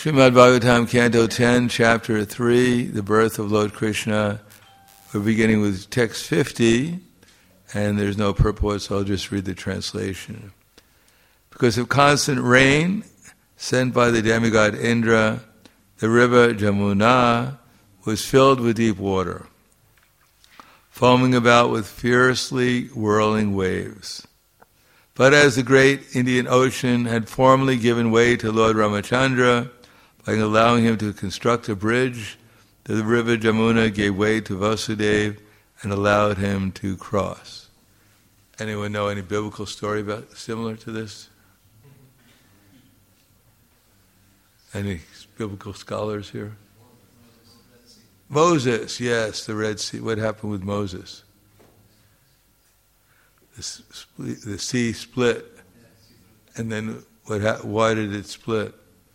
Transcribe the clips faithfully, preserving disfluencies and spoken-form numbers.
Srimad Bhagavatam, Canto ten, Chapter three, The Birth of Lord Krishna. We're beginning with text fifty, and there's no purport, so I'll just read the translation. Because of constant rain sent by the demigod Indra, the river Jamuna was filled with deep water, foaming about with fiercely whirling waves. But as the great Indian Ocean had formerly given way to Lord Ramachandra by allowing him to construct a bridge, the river Jamuna gave way to Vasudeva and allowed him to cross. Anyone know any biblical story about similar to this? Any biblical scholars here? Moses, yes, the Red Sea. What happened with Moses? The, split, the sea split, and then what? Ha- why did it split?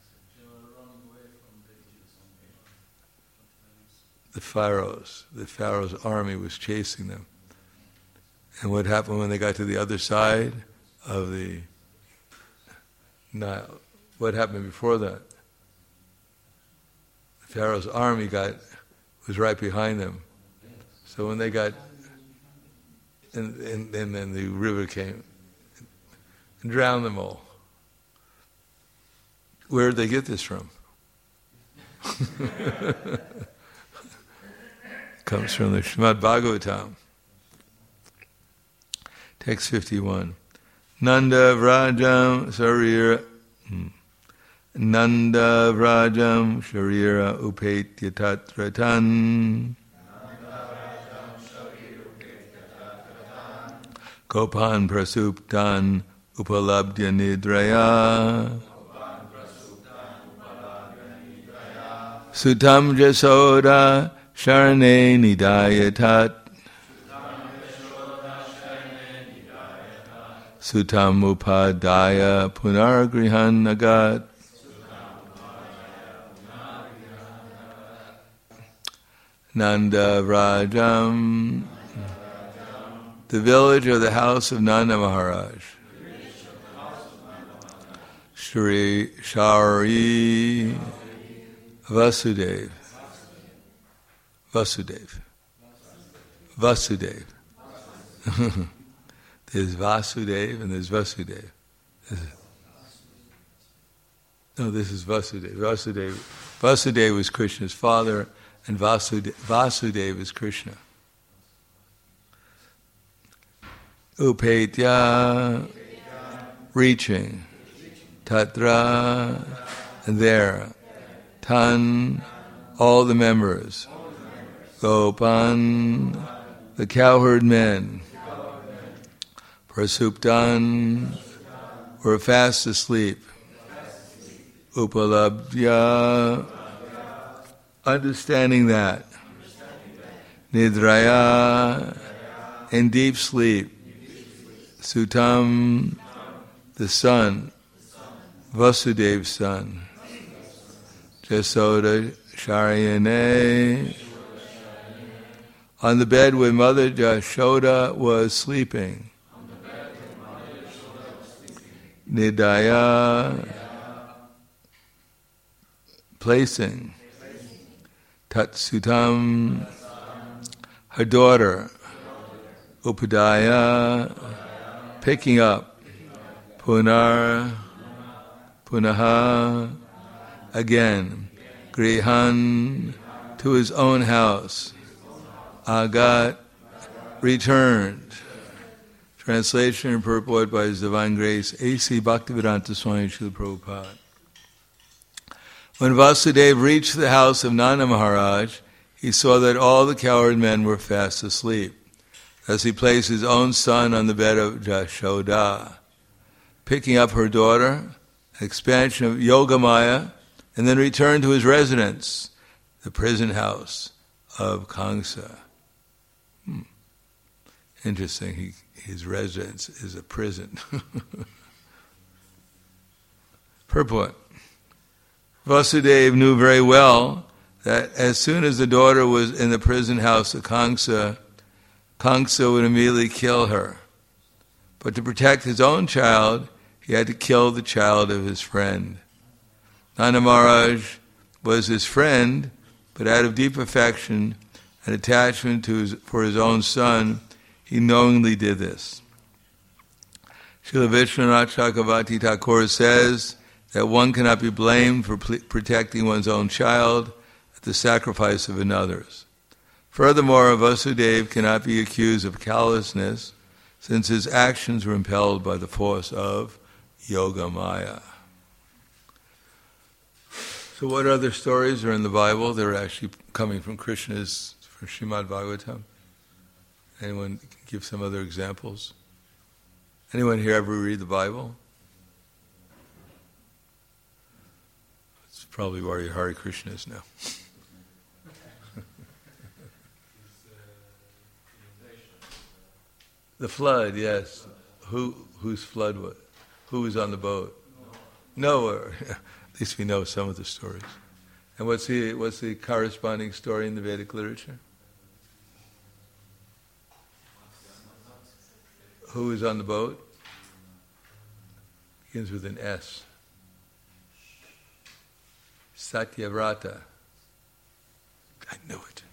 The pharaohs, the pharaoh's army was chasing them. And what happened when they got to the other side of the Nile? What happened before that? The pharaoh's army got was right behind them. So when they got And, and, and then the river came and drowned them all. Where did they get this from? Comes from the Srimad Bhagavatam. Text fifty-one. Nanda Vrajam Sarira Nanda Vrajam Sharira Upetya Tatratan Gopan prasuptan upalabdya nidraya Sutam jasoda sharane nidayatat Sutam upadaya punargrihan nagat Nanda Vrajam, the village of the house of Nanda Maharaj. Shri Shari Vasudeva. Vasudeva. Vasudeva. There's Vasudeva and there's Vasudeva. No, this is Vasudeva. Vasudeva. Vasudeva was Krishna's father, and Vasudeva, Vasudeva is Krishna. Upetya, reaching. Tatra, and there. Tan, all the members. Gopan, the cowherd men. Prasuptan, were fast asleep. Upalabdya, understanding that. Nidraya, in deep sleep. Sutam, the son, Vasudeva's son. Jasoda Sharyane, on the bed where Mother Jashoda was sleeping. Nidaya, placing. Tatsutam, her daughter. Upadaya, picking up. Punar, punaha, again. Grihan, to his own house. Agat, returned. Translation and purport by His Divine Grace, A C Bhaktivedanta Swami Srila Prabhupada. When Vasudeva reached the house of Nanda Maharaj, he saw that all the cowherd men were fast asleep. Thus he placed his own son on the bed of Jashoda, picking up her daughter, expansion of Yogamaya, and then returned to his residence, the prison house of Kamsa. Hmm. Interesting, he, his residence is a prison. Purport. Vasudeva knew very well that as soon as the daughter was in the prison house of Kamsa, Kamsa would immediately kill her. But to protect his own child, he had to kill the child of his friend. Nanda Maharaj was his friend, but out of deep affection and attachment to his, for his own son, he knowingly did this. Srila Vishwanath Chakravarti Thakur says that one cannot be blamed for pl- protecting one's own child at the sacrifice of another's. Furthermore, Vasudeva cannot be accused of callousness, since his actions were impelled by the force of Yoga Maya. So what other stories are in the Bible that are actually coming from Krishna's, from Srimad Bhagavatam? Anyone give some other examples? Anyone here ever read the Bible? It's probably where your Hare Krishna is now. The flood, yes. Who whose flood was? Who was on the boat? Noah. At least we know some of the stories. And what's the what's the corresponding story in the Vedic literature? Who was on the boat? Begins with an S. Satyavrata. I knew it.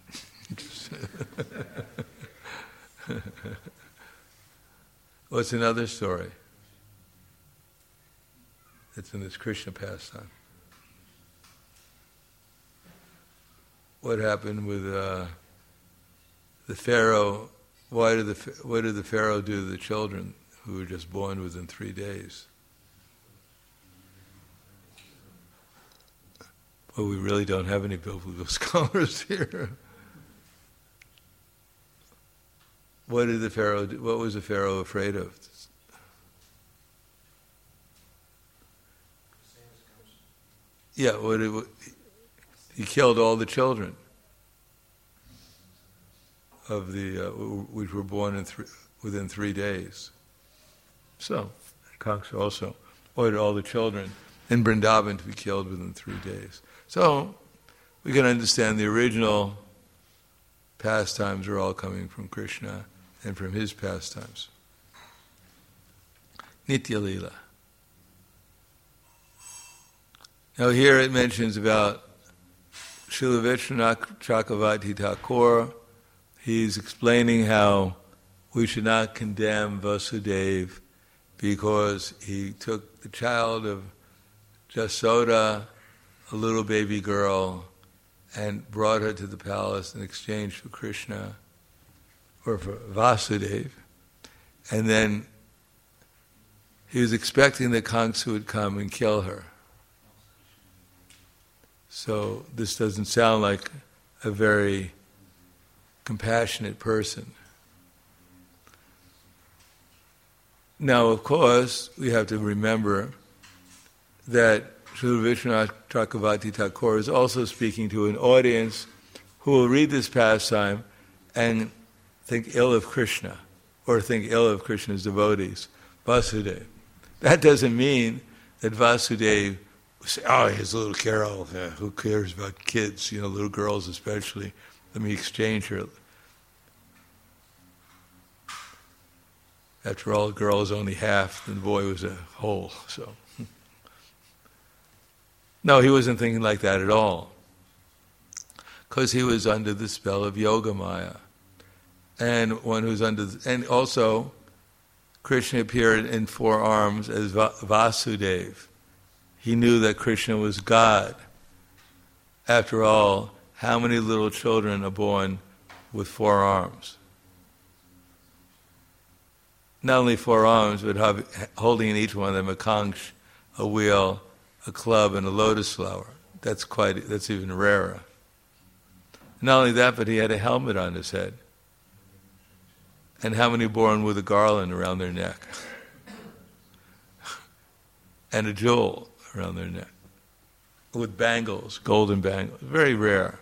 What's another story? It's in this Krishna pastime. What happened with uh, the Pharaoh? Why did the what did the Pharaoh do to the children who were just born within three days? Well, we really don't have any biblical scholars here. What did the Pharaoh do? What was the Pharaoh afraid of? Yeah, what it, he killed all the children of the uh, which were born in three, within three days. So, Kansa also ordered all the children in Vrindavan to be killed within three days. So, we can understand the original pastimes are all coming from Krishna and from his pastimes. Nitya Leela. Now here it mentions about Srila Vishwanath Chakravarti Thakur. He's explaining how we should not condemn Vasudeva because he took the child of Jasoda, a little baby girl, and brought her to the palace in exchange for Krishna, or for Vasudeva. And then he was expecting that Kamsa would come and kill her. So this doesn't sound like a very compassionate person. Now, of course, we have to remember that Srila Vishwanath Chakravarti Thakur is also speaking to an audience who will read this pastime and think ill of Krishna, or think ill of Krishna's devotees, Vasudeva. That doesn't mean that Vasudeva say, oh, he's a little Carol, yeah, who cares about kids, you know, little girls especially, let me exchange her. After all, the girl is only half, and the boy was a whole, so. No, he wasn't thinking like that at all, because he was under the spell of Yoga Maya. And one who's under, the, and also, Krishna appeared in four arms as Va- Vasudeva. He knew that Krishna was God. After all, how many little children are born with four arms? Not only four arms, but have, holding in each one of them a conch, a wheel, a club, and a lotus flower. That's quite, that's even rarer. Not only that, but he had a helmet on his head. And how many born with a garland around their neck? And a jewel around their neck. With bangles, golden bangles. Very rare.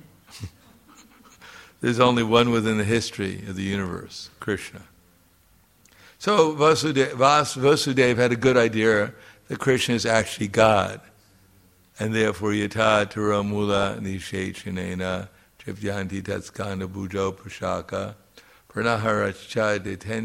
There's only one within the history of the universe, Krishna. So Vasudeva, Vas, Vasudeva had a good idea that Krishna is actually God. And therefore, yata tara mula nishechanena tripyanti tatskanda bujo prashaka pranaharacha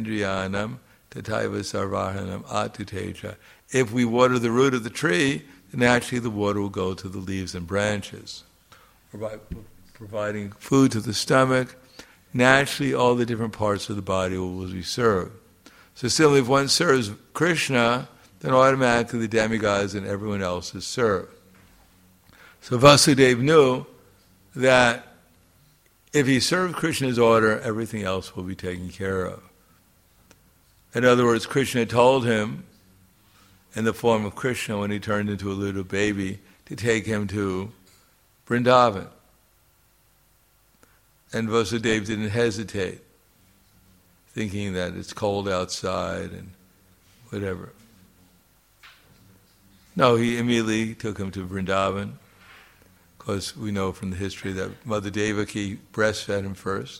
detendriyanam tataiva sarvahanam atuteja. If we water the root of the tree, naturally the water will go to the leaves and branches. Or by providing food to the stomach, naturally all the different parts of the body will be served. So similarly, if one serves Krishna, then automatically the demigods and everyone else is served. So Vasudeva knew that if he served Krishna's order, everything else will be taken care of. In other words, Krishna told him, in the form of Krishna when he turned into a little baby, to take him to Vrindavan. And Vasudeva didn't hesitate, thinking that it's cold outside and whatever. No, he immediately took him to Vrindavan, because we know from the history that Mother Devaki breastfed him first.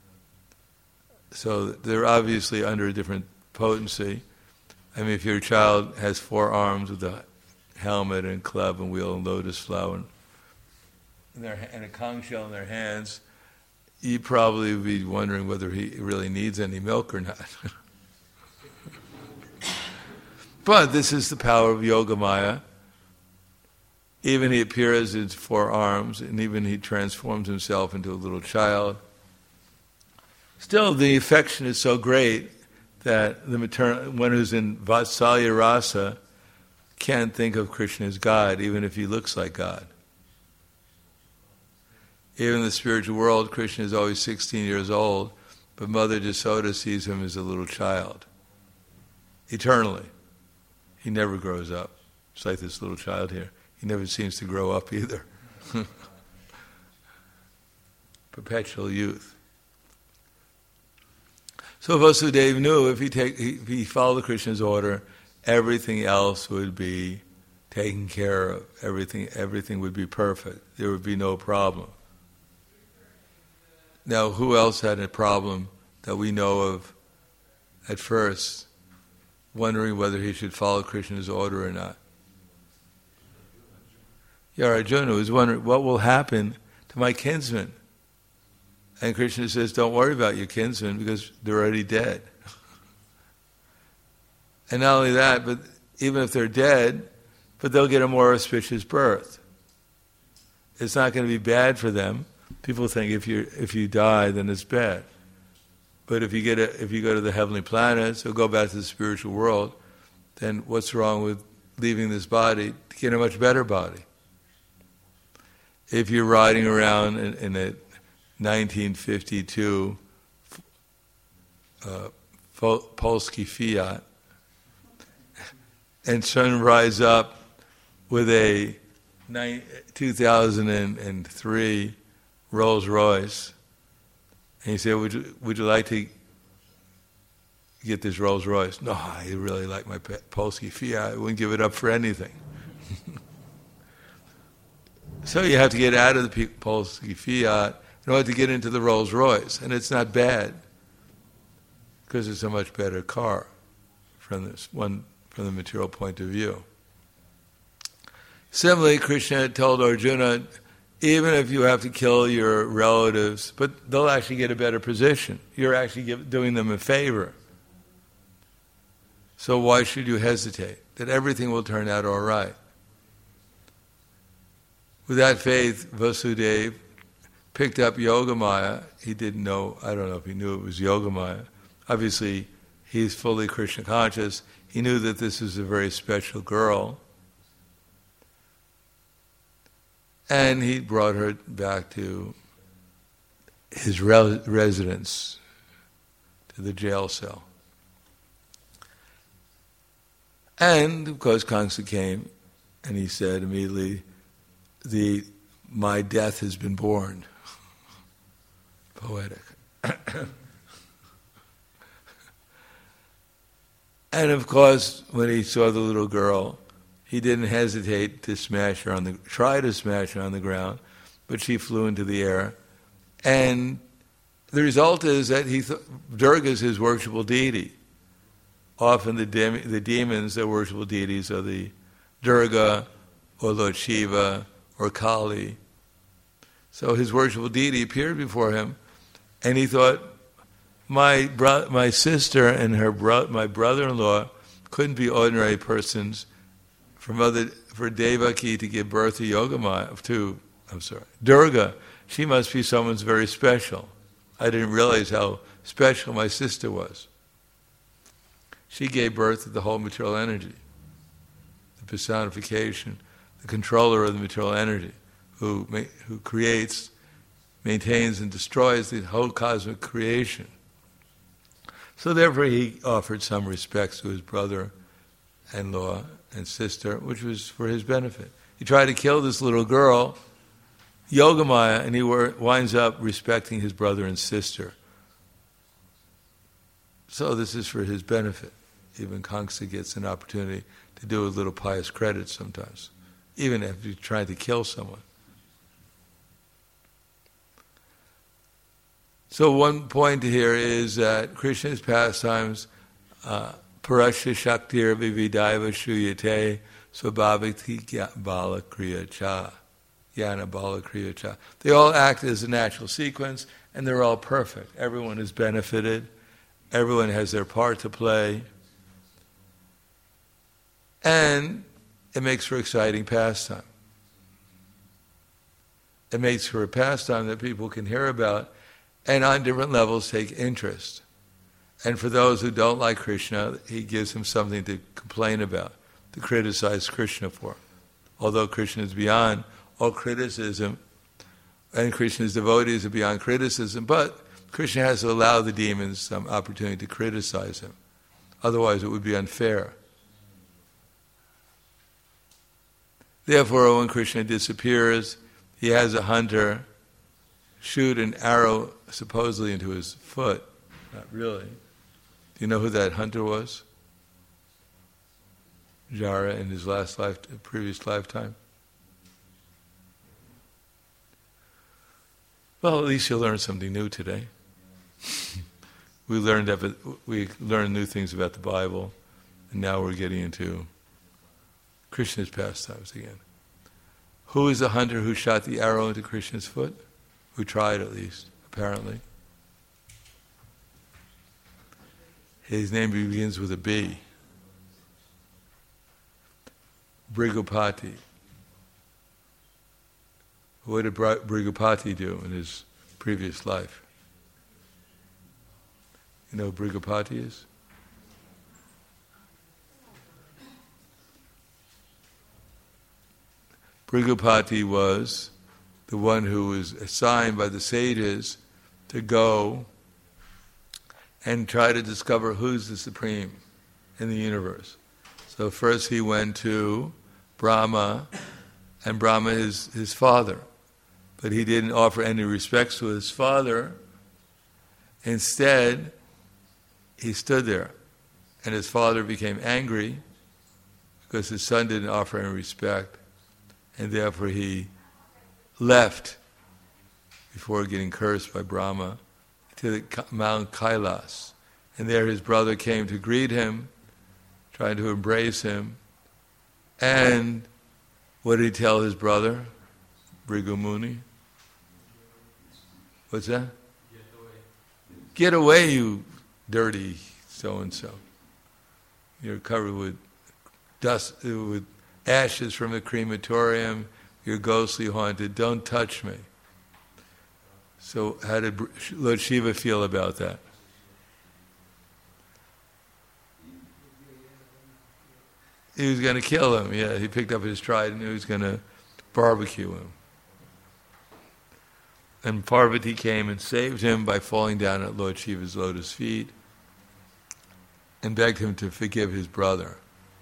So they're obviously under a different potency. I mean, if your child has four arms with a helmet and club and wheel and lotus flower and, their, and a conch shell in their hands, you'd probably be wondering whether he really needs any milk or not. But this is the power of Yogamaya. Even he appears in four arms, and even he transforms himself into a little child. Still, the affection is so great that the maternal, one who's in Vatsalya Rasa can't think of Krishna as God, even if he looks like God. Even in the spiritual world, Krishna is always sixteen years old, but Mother Jasoda sees him as a little child. Eternally. He never grows up. It's like this little child here. He never seems to grow up either. Perpetual youth. So Vasudeva knew if he, take, if he followed Krishna's order, everything else would be taken care of. Everything, everything would be perfect. There would be no problem. Now, who else had a problem that we know of at first, wondering whether he should follow Krishna's order or not? Yeah, Arjuna was wondering, what will happen to my kinsmen? And Krishna says, don't worry about your kinsmen because they're already dead. And not only that, but even if they're dead, but they'll get a more auspicious birth. It's not going to be bad for them. People think if you if you die, then it's bad. But if you get a, if you go to the heavenly planets or go back to the spiritual world, then what's wrong with leaving this body to get a much better body? If you're riding around in, in a nineteen fifty-two uh, Polski Fiat and sun rise up with a two thousand three Rolls Royce, and you say, would you, would you like to get this Rolls Royce? No, I really like my Polski Fiat. I wouldn't give it up for anything. So you have to get out of the Polski Fiat in order to get into the Rolls Royce. And it's not bad, because it's a much better car from this one from the material point of view. Similarly, Krishna told Arjuna, even if you have to kill your relatives, but they'll actually get a better position. You're actually give, doing them a favor. So why should you hesitate? That everything will turn out all right. With that faith, Vasudeva picked up Yogamaya. He didn't know, I don't know if he knew it was Yogamaya. Obviously, he's fully Krishna conscious. He knew that this was a very special girl. And he brought her back to his re- residence, to the jail cell. And, of course, Kamsa came, and he said immediately, the my death has been born. Poetic. And, of course, when he saw the little girl, he didn't hesitate to smash her on the, try to smash her on the ground, but she flew into the air. And the result is that he th- Durga is his worshipful deity. Often the, dem- the demons, their worshipful deities are the Durga or Lord Shiva or Kali. So his worshipful deity appeared before him, and he thought, my bro- my sister and her bro- my brother-in-law couldn't be ordinary persons for Mother, for Devaki to give birth to Yogamaya, to, I'm sorry, Durga, she must be someone's very special. I didn't realize how special my sister was. She gave birth to the whole material energy, the personification, the controller of the material energy, who who creates, maintains, and destroys the whole cosmic creation. So therefore he offered some respects to his brother-in-law and sister, which was for his benefit. He tried to kill this little girl, Yogamaya, and he were, winds up respecting his brother and sister. So this is for his benefit. Even Kamsa gets an opportunity to do a little pious credit sometimes, even if he's trying to kill someone. So one point here is that Krishna's pastimes, uh, Parasya Shaktir Vividaiva Shuyate Swabhaviti Bala Kriya Cha. Yana Bala Kriya Cha. They all act as a natural sequence, and they're all perfect. Everyone is benefited. Everyone has their part to play. And it makes for exciting pastime. It makes for a pastime that people can hear about and on different levels take interest. And for those who don't like Krishna, he gives them something to complain about, to criticize Krishna for. Although Krishna is beyond all criticism, and Krishna's devotees are beyond criticism, but Krishna has to allow the demons some opportunity to criticize him. Otherwise it would be unfair. Therefore, when Krishna disappears, he has a hunter shoot an arrow supposedly into his foot. Not really. Do you know who that hunter was? Jara in his last life, previous lifetime. Well, at least you'll learn something new today. we learned that we learned new things about the Bible, and now we're getting into Krishna's pastimes again. Who is the hunter who shot the arrow into Krishna's foot? Who tried, at least, apparently. His name begins with a B. Brigupati. What did Brigupati do in his previous life? You know who Brigupati is? Brigupati was the one who was assigned by the sages to go and try to discover who's the supreme in the universe. So first he went to Brahma, and Brahma is his father. But he didn't offer any respects to his father. Instead, he stood there, and his father became angry because his son didn't offer any respect, and therefore he left before getting cursed by Brahma to the Mount Kailas. And there his brother came to greet him, trying to embrace him. And what did he tell his brother, Bhrigu Muni? What's that? Get away. Get away, you dirty so-and-so. You're covered with dust, with ashes from the crematorium. You're ghostly haunted. Don't touch me. So how did Lord Shiva feel about that? He was going to kill him. Yeah, he picked up his trident and he was going to barbecue him. And Parvati came and saved him by falling down at Lord Shiva's lotus feet and begged him to forgive his brother.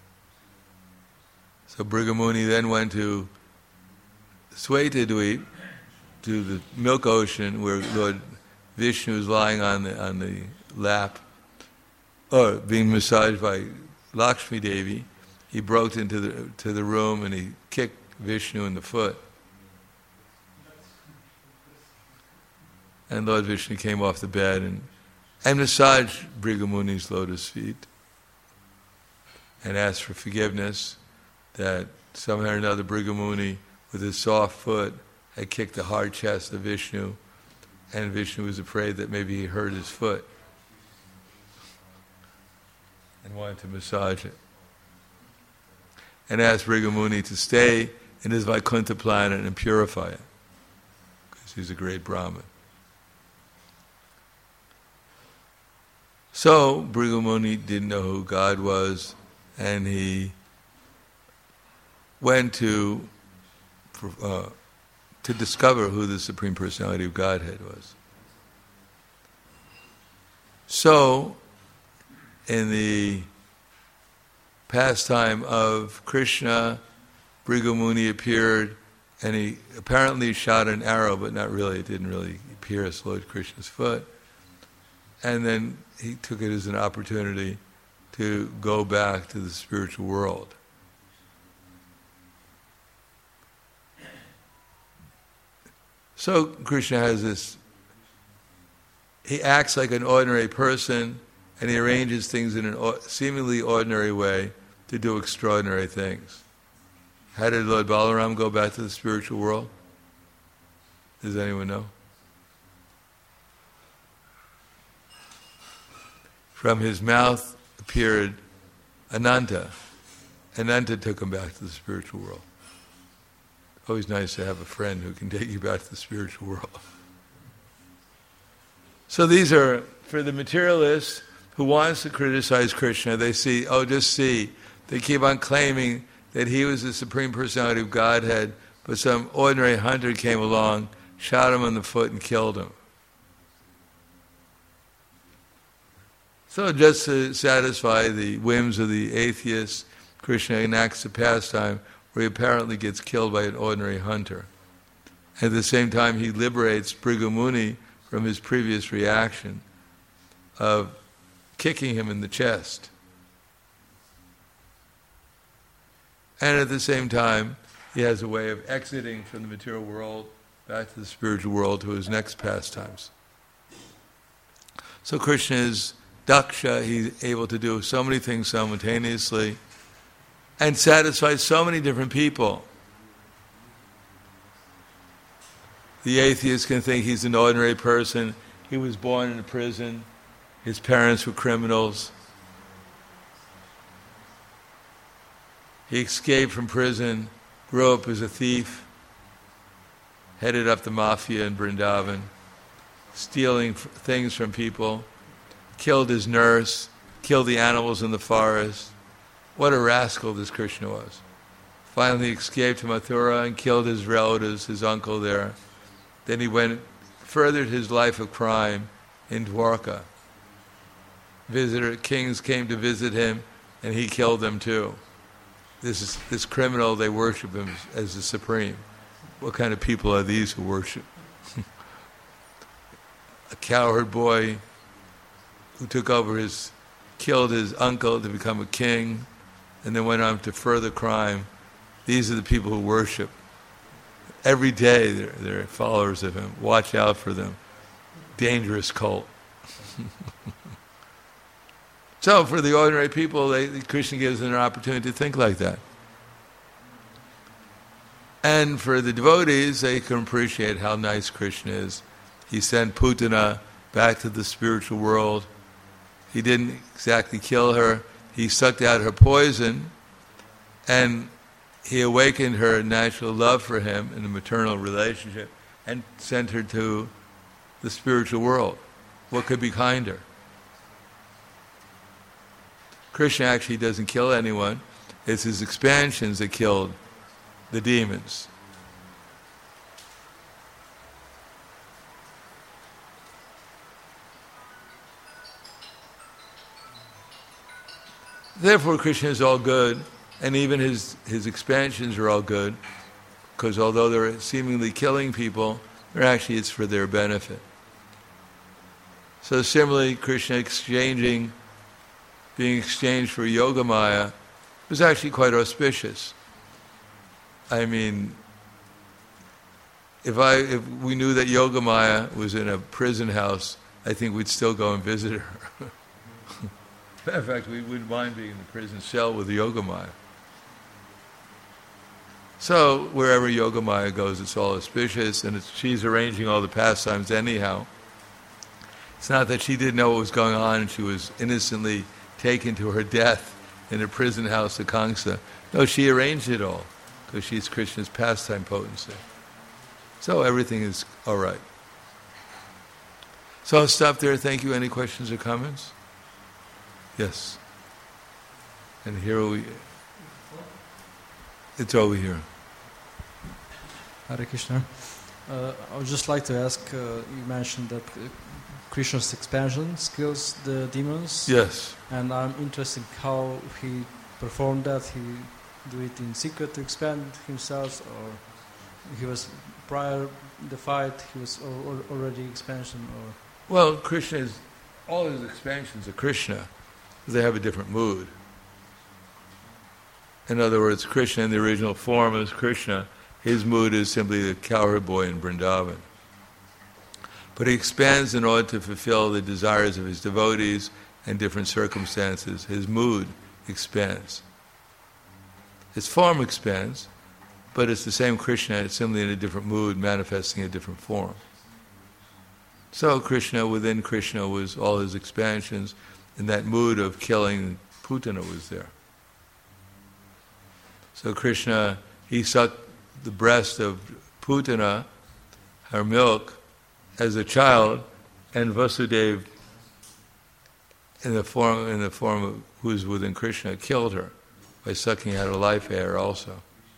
So Bhrigu Muni then went to Svetadweep, to the milk ocean where Lord Vishnu is lying on the on the lap, or being massaged by Lakshmi Devi. He broke into the to the room and he kicked Vishnu in the foot. And Lord Vishnu came off the bed and, and massaged Bhrigu Muni's lotus feet and asked for forgiveness that somehow or another Bhrigu Muni, with his soft foot, had kicked the hard chest of Vishnu, and Vishnu was afraid that maybe he hurt his foot and wanted to massage it. and asked Brigamuni to stay in his Vaikuntha planet and purify it, because he's a great Brahmin. So Brigamuni didn't know who God was, and he went to uh, to discover who the Supreme Personality of Godhead was. So, in the pastime of Krishna, Brigamuni appeared, and he apparently shot an arrow, but not really, it didn't really pierce Lord Krishna's foot. And then he took it as an opportunity to go back to the spiritual world. So Krishna has this, he acts like an ordinary person, and he arranges things in a seemingly ordinary way to do extraordinary things. How did Lord Balaram go back to the spiritual world? Does anyone know? From his mouth appeared Ananta. Ananta took him back to the spiritual world. Always nice to have a friend who can take you back to the spiritual world. So these are, for the materialist who wants to criticize Krishna, they see, oh, just see, they keep on claiming that he was the Supreme Personality of Godhead, but some ordinary hunter came along, shot him on the foot and killed him. So just to satisfy the whims of the atheists, Krishna enacts a pastime where he apparently gets killed by an ordinary hunter. At the same time, he liberates Brigamuni from his previous reaction of kicking him in the chest. And at the same time, he has a way of exiting from the material world back to the spiritual world to his next pastimes. So Krishna is Daksha, he's able to do so many things simultaneously and satisfy so many different people. The atheist can think he's an ordinary person. He was born in a prison. His parents were criminals. He escaped from prison, grew up as a thief, headed up the mafia in Vrindavan, stealing f- things from people, killed his nurse, killed the animals in the forest. What a rascal this Krishna was. Finally escaped to Mathura and killed his relatives, his uncle there. Then he went, furthered his life of crime in Dwarka. Visitor kings came to visit him, and he killed them too. This is this criminal, they worship him as the supreme. What kind of people are these who worship? A cowherd boy who took over his, killed his uncle to become a king, and then went on to further crime. These are the people who worship. Every day they're, they're followers of him. Watch out for them. Dangerous cult. So for the ordinary people, they, Krishna gives them an opportunity to think like that. And for the devotees, they can appreciate how nice Krishna is. He sent Putana back to the spiritual world. He didn't exactly kill her. He sucked out her poison, and he awakened her natural love for him in a maternal relationship and sent her to the spiritual world. What could be kinder? Krishna actually doesn't kill anyone. It's his expansions that killed the demons. Therefore, Krishna is all good, and even his, his expansions are all good, because although they're seemingly killing people, they're actually it's for their benefit. So similarly, Krishna exchanging, being exchanged for Yogamaya was actually quite auspicious. I mean, if I if we knew that Yogamaya was in a prison house, I think we'd still go and visit her. In fact, we wouldn't mind being in the prison cell with Yogamaya. So wherever Yogamaya goes, it's all auspicious, and it's, she's arranging all the pastimes anyhow. It's not that she didn't know what was going on and she was innocently taken to her death in a prison house of Kamsa. No, she arranged it all, because she's Krishna's pastime potency. So everything is all right. So I'll stop there. Thank you. Any questions or comments? Yes. And here we... It's over here. Hare Krishna. Uh, I would just like to ask, uh, you mentioned that uh, Krishna's expansion kills the demons. Yes. And I'm interested in how he performed that. He do it in secret to expand himself, or he was prior the fight, he was al- al- already expansion, or... Well, Krishna is... All his expansions are Krishna. They have a different mood. In other words, Krishna in the original form is Krishna. His mood is simply the cowherd boy in Vrindavan. But he expands in order to fulfill the desires of his devotees and different circumstances. His mood expands. His form expands, but it's the same Krishna, it's simply in a different mood, manifesting a different form. So Krishna, within Krishna was all his expansions, and that mood of killing Putana was there. So Krishna, he sucked the breast of Putana, her milk, as a child, and Vasudeva, in the form in the form of who is within Krishna, killed her by sucking out her life air also.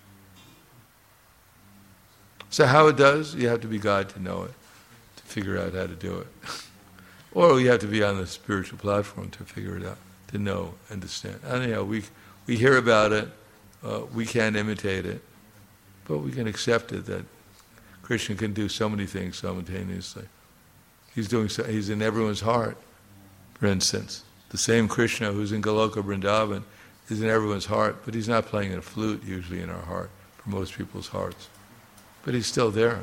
So how it does, you have to be God to know it, to figure out how to do it. Or you have to be on the spiritual platform to figure it out, to know, understand. Anyhow, we we hear about it, uh, we can't imitate it, but we can accept it that Krishna can do so many things simultaneously. He's doing so, he's in everyone's heart, for instance. The same Krishna who's in Goloka Vrindavan is in everyone's heart, but he's not playing a flute usually in our heart, for most people's hearts. But he's still there.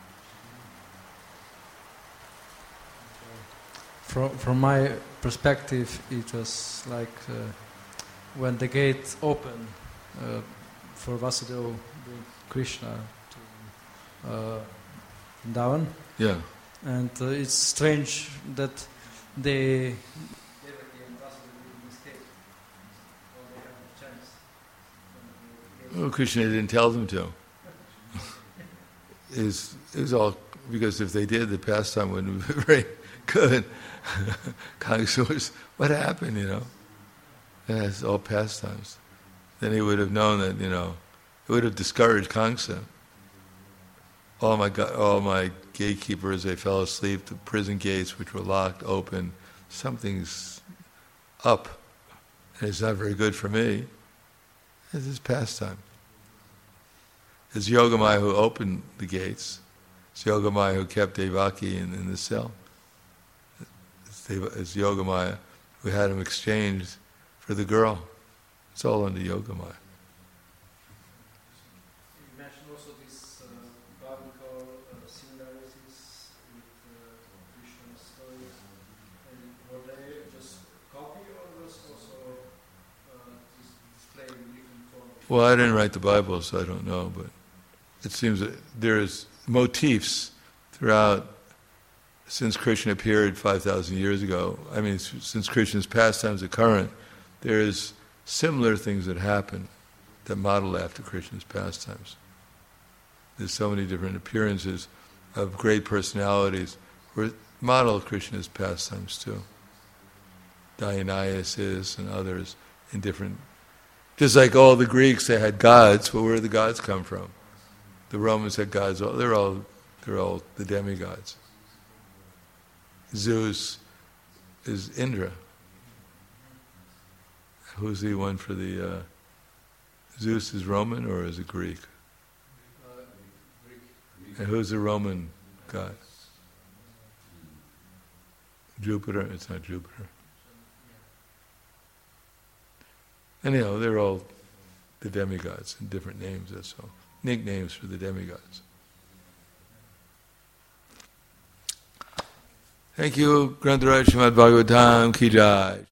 From from my perspective, it was like uh, when the gate opened uh, for Vasudeva, Krishna, to uh, Vrindavan. Yeah. And uh, it's strange that they... Well, Krishna didn't tell them to. It's, it's all because if they did, the pastime wouldn't be very good. Kangsa, what happened, you know? Yeah, it's all pastimes. Then he would have known that, you know, it would have discouraged Kangsa. All my all my gatekeepers, they fell asleep. The prison gates, which were locked, open. Something's up, and it's not very good for me. It's his pastime. It's Yogamaya who opened the gates. It's Yogamaya who kept Devaki in, in the cell. It's, Deva, it's Yogamaya who had him exchanged for the girl. It's all under Yogamaya. You mentioned also these uh, biblical uh, similarities with uh, Krishna's stories. And were they just copy, or was also uh, displayed in different forms? Well, I didn't write the Bible, so I don't know, but it seems that there's motifs throughout, since Krishna appeared five thousand years ago, I mean, since Krishna's pastimes are current, there's similar things that happen that model after Krishna's pastimes. There's so many different appearances of great personalities who model Krishna's pastimes too. Dionysus and others in different... Just like all the Greeks, they had gods. Well, where did the gods come from? The Romans had gods. They're all, they're all the demigods. Zeus is Indra. Who's the one for the... Uh, Zeus is Roman or is it Greek? Uh, Greek. And who's the Roman god? Jupiter? It's not Jupiter. Anyhow, they're all the demigods and different names, that's all. Nicknames for the demigods. Thank you. Grantaraj Srimad Bhagavatam Ki Jai.